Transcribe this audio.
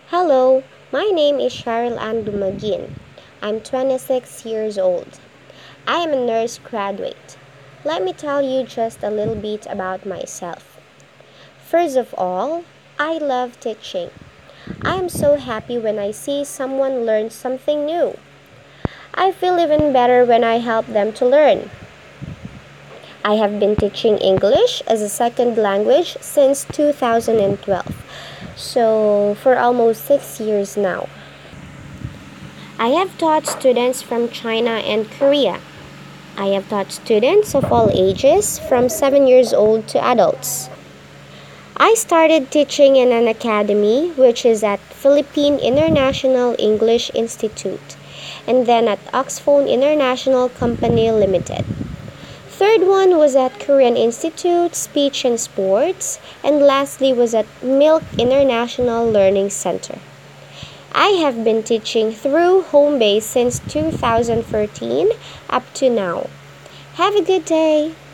Hello, my name is Cheryl Ann Dumagin. I'm 26 years old. I am a nurse graduate. Let me tell you just a little bit about myself. First of all, I love teaching. I am so happy when I see someone learn something new. I feel even better when I help them to learn. I have been teaching English as a second language since 2012, so for almost 6 years now. I have taught students from China and Korea. I have taught students of all ages from 7 years old to adults. I started teaching in an academy which is at Philippine International English Institute and then at Oxford International Company Limited. Third one was at Korean Institute, Speech and Sports, and lastly was at Milk International Learning Center. I have been teaching through home base since 2013 up to now. Have a good day.